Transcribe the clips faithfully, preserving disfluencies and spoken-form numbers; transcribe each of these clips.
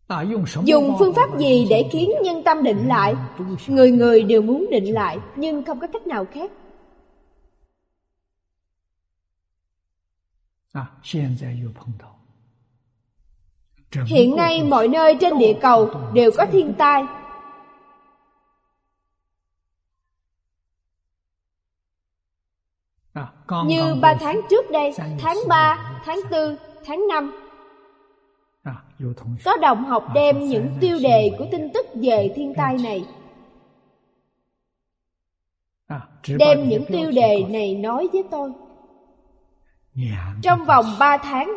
Dùng phương pháp gì để khiến nhân tâm định lại? Người người đều muốn định lại, nhưng không có cách nào khác. Hiện nay mọi nơi trên địa cầu đều có thiên tai. Như ba tháng trước đây, tháng ba, tháng tư, tháng năm, có đồng học đem những tiêu đề của tin tức về thiên tai này. Đem những tiêu đề này nói với tôi. Trong vòng ba tháng,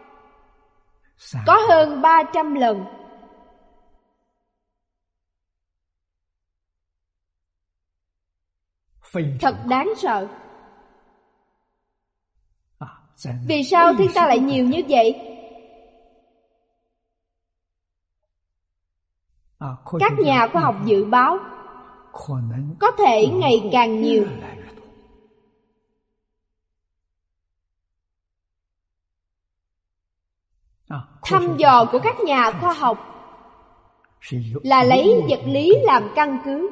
có hơn ba trăm lần. Thật đáng sợ. Vì sao thiên tai lại nhiều như vậy? Các nhà khoa học dự báo có thể ngày càng nhiều. Thăm dò của các nhà khoa học là lấy vật lý làm căn cứ.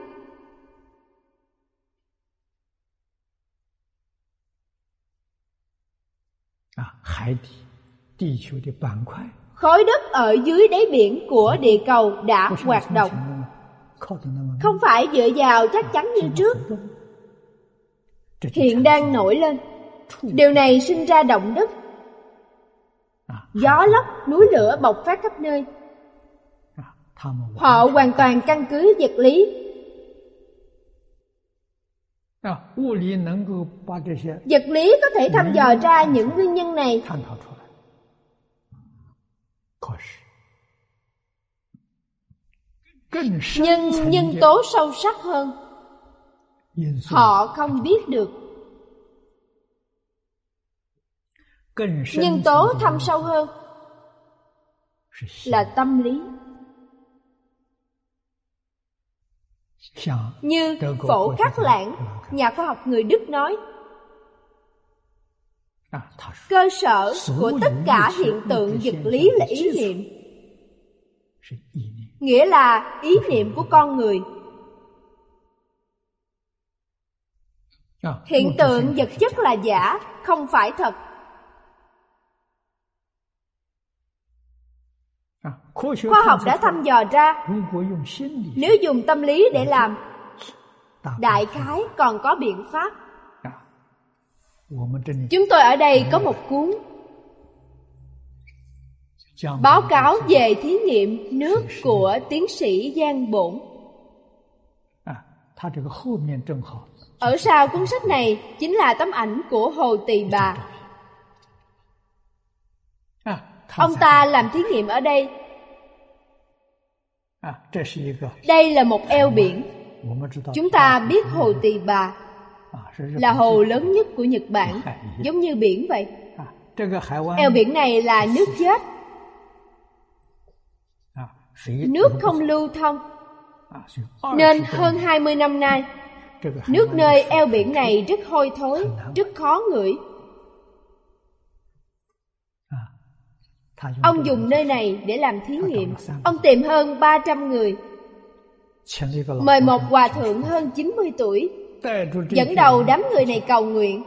Khối đất ở dưới đáy biển của địa cầu đã hoạt động, không phải dựa vào chắc chắn như trước. Hiện đang nổi lên. Điều này sinh ra động đất, gió lốc, núi lửa bộc phát khắp nơi. Họ hoàn toàn căn cứ vật lý. Vật lý có thể thăm dò ra những nguyên nhân này. Nhưng nhân tố sâu sắc hơn, họ không biết được. Nhân tố thâm sâu hơn là tâm lý. Như Phổ Khắc Lãng, nhà khoa học người Đức nói, cơ sở của tất cả hiện tượng vật lý là ý niệm. Nghĩa là ý niệm của con người. Hiện tượng vật chất là giả, không phải thật. Khoa học đã thăm dò ra, nếu dùng tâm lý để làm, đại khái còn có biện pháp. Chúng tôi ở đây có một cuốn báo cáo về thí nghiệm nước của tiến sĩ Giang Bổn. Ở sau cuốn sách này chính là tấm ảnh của Hồ Tỳ Bà. Ông ta làm thí nghiệm ở đây. Đây là một eo biển. Chúng ta biết Hồ Tỳ Bà là hồ lớn nhất của Nhật Bản, giống như biển vậy. Eo biển này là nước chết, nước không lưu thông, nên hơn hai mươi năm nay, nước nơi eo biển này rất hôi thối, rất khó ngửi. Ông dùng nơi này để làm thí nghiệm. Ông tìm hơn ba trăm người, mời một hòa thượng hơn chín mươi tuổi, dẫn đầu đám người này cầu nguyện.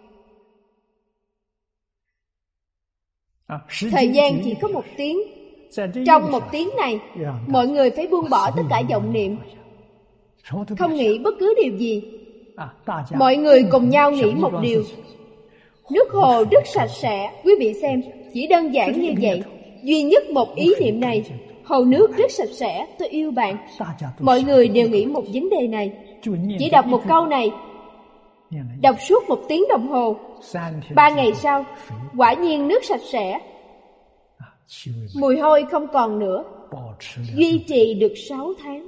Thời gian chỉ có một tiếng. Trong một tiếng này, mọi người phải buông bỏ tất cả vọng niệm, không nghĩ bất cứ điều gì. Mọi người cùng nhau nghĩ một điều: nước hồ rất sạch sẽ. Quý vị xem, chỉ đơn giản như vậy, duy nhất một ý niệm này: hồ nước rất sạch sẽ, tôi yêu bạn. Mọi người đều nghĩ một vấn đề này. Chỉ đọc một câu này, đọc suốt một tiếng đồng hồ. Ba ngày sau, quả nhiên nước sạch sẽ, mùi hôi không còn nữa. Duy trì được sáu tháng.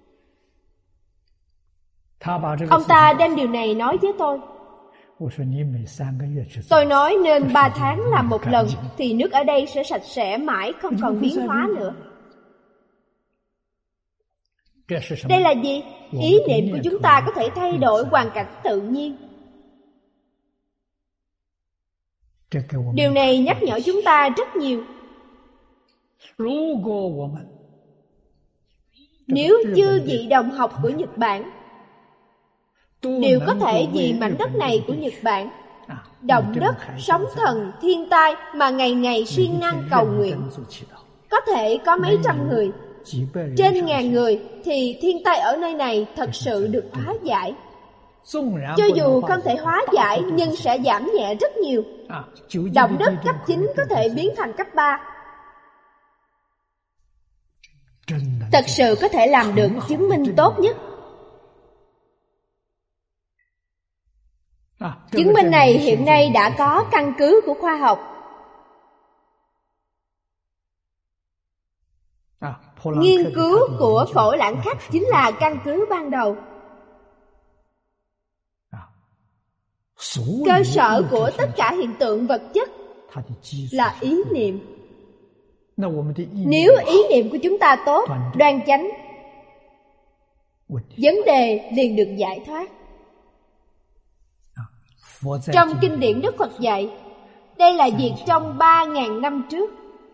Ông ta đem điều này nói với tôi. Tôi nói nên ba tháng làm một lần thì nước ở đây sẽ sạch sẽ mãi, không còn biến hóa nữa. Đây là gì? Ý niệm của chúng ta có thể thay đổi hoàn cảnh tự nhiên. Điều này nhắc nhở chúng ta rất nhiều. Nếu chư vị đồng học của Nhật Bản đều có thể vì mảnh đất này của Nhật Bản, động đất, sóng thần, thiên tai mà ngày ngày siêng năng cầu nguyện, có thể có mấy trăm người, trên ngàn người, thì thiên tai ở nơi này thật sự được hóa giải. Cho dù không thể hóa giải nhưng sẽ giảm nhẹ rất nhiều. Động đất cấp chín có thể biến thành cấp ba. Thật sự có thể làm được chứng minh tốt nhất. Chứng minh này hiện nay đã có căn cứ của khoa học. Nghiên cứu của Phổ Lãng Khắc chính là căn cứ ban đầu. Cơ sở của tất cả hiện tượng vật chất là ý niệm. Nếu ý niệm của chúng ta tốt, đoan chánh, vấn đề liền được giải thoát. Trong kinh điển Đức Phật dạy, đây là việc trong ba ngàn năm trước.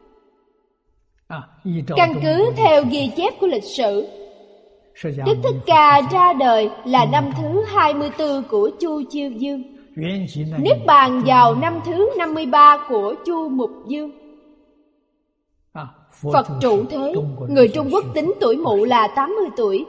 Căn cứ theo ghi chép của lịch sử, Đức Thích Ca ra đời là năm thứ hai mươi tư của Chu Chiêu Dương, niết bàn vào năm thứ năm mươi ba của Chu Mục Dương. Phật trụ thế, người Trung Quốc tính tuổi mụ là tám mươi tuổi.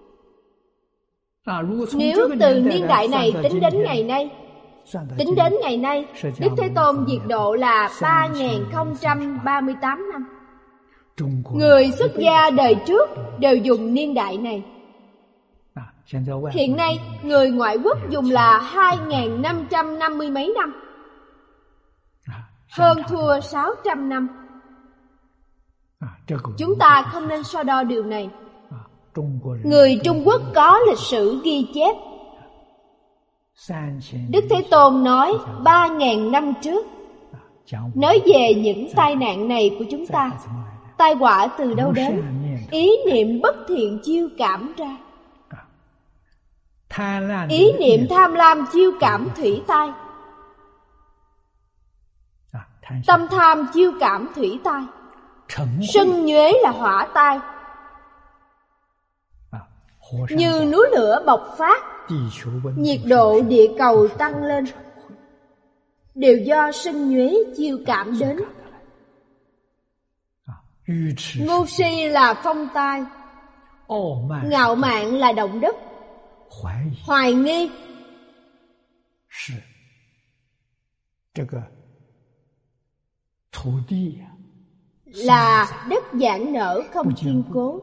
Nếu từ niên đại này tính đến ngày nay, tính đến ngày nay, Đức Thế Tôn diệt độ là ba nghìn không trăm ba mươi tám năm. Người xuất gia đời trước đều dùng niên đại này. Hiện nay, người ngoại quốc dùng là hai nghìn năm trăm năm mươi mấy năm, hơn thua sáu trăm năm. Chúng ta không nên so đo điều này. Người Trung Quốc có lịch sử ghi chép. Đức Thế Tôn nói ba nghìn năm trước, nói về những tai nạn này của chúng ta. Tai họa từ đâu đến? Ý niệm bất thiện chiêu cảm ra. Ý niệm tham lam chiêu cảm thủy tai. Tâm tham chiêu cảm thủy tai. Sân nhuế là hỏa tai. Như núi lửa bộc phát, nhiệt độ địa cầu tăng lên, đều do sân nhuế chiêu cảm đến. Ngu si là phong tai, ngạo mạn là động đất, hoài nghi là đất giãn nở không kiên cố.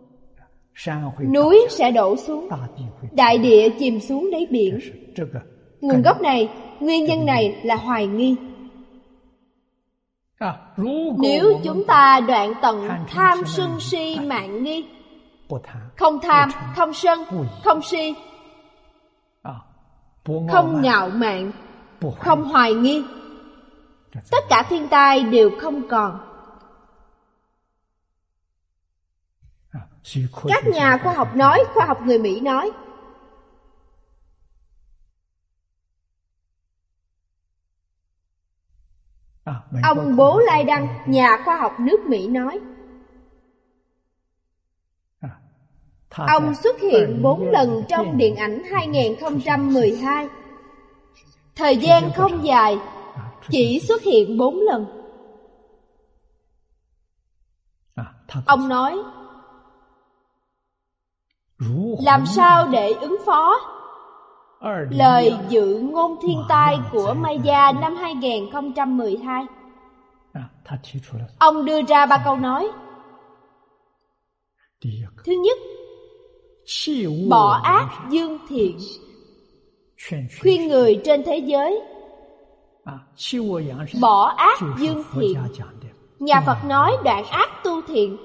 Núi sẽ đổ xuống, đại địa chìm xuống đáy biển. Nguồn gốc này, nguyên nhân này là hoài nghi. Nếu chúng ta đoạn tận tham sân si mạn nghi, không tham, không sân, không si, không ngạo mạn, không hoài nghi, tất cả thiên tai đều không còn. Các nhà khoa học nói, khoa học người Mỹ nói, ông Bố Lai Đăng, nhà khoa học nước Mỹ nói, ông xuất hiện bốn lần trong điện ảnh hai nghìn không trăm mười hai. Thời gian không dài, chỉ xuất hiện bốn lần. Ông nói, làm sao để ứng phó lời dự ngôn thiên tai của Maya năm hai nghìn không trăm mười hai? Ông đưa ra ba câu nói. Thứ nhất, bỏ ác dương thiện, khuyên người trên thế giới bỏ ác dương thiện. Nhà Phật nói đoạn ác tu thiện.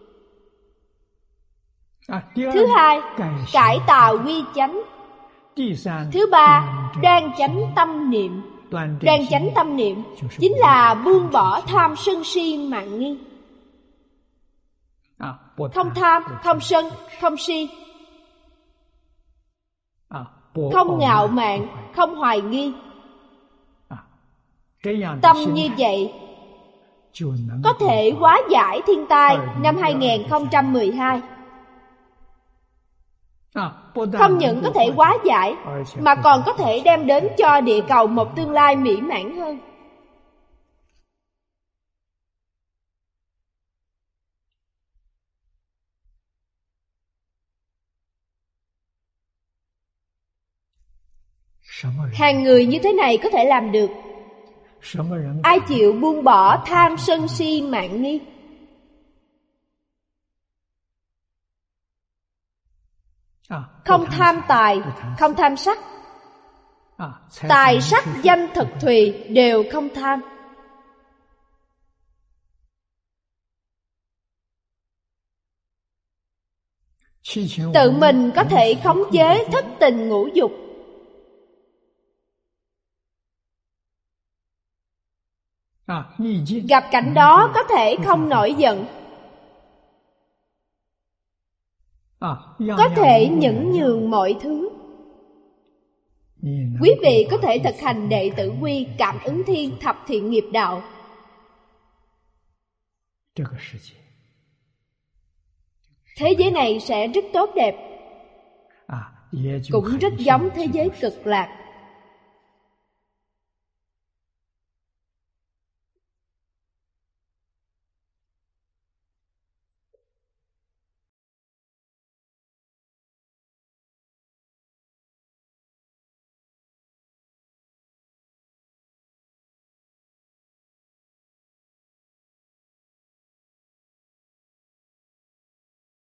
Thứ hai, cải tạo quy chánh. Thứ ba, đoan chánh tâm niệm. Đoan chánh tâm niệm chính là buông bỏ tham sân si mạn nghi. Không tham, không sân, không si, không ngạo mạn, không hoài nghi. Tâm như vậy có thể hóa giải thiên tai năm hai nghìn không trăm mười hai. Không những có thể hóa giải, mà còn có thể đem đến cho địa cầu một tương lai mỹ mãn hơn. Hàng người như thế này có thể làm được. Ai chịu buông bỏ tham sân si mạn nghi? Không tham tài, không tham sắc. Tài sắc danh thực thùy đều không tham. Tự mình có thể khống chế thất tình ngũ dục. Gặp cảnh đó có thể không nổi giận, có thể nhẫn nhường mọi thứ. Quý vị có thể thực hành đệ tử quy cảm ứng thiên thập thiện nghiệp đạo. Thế giới này sẽ rất tốt đẹp, cũng rất giống thế giới cực lạc.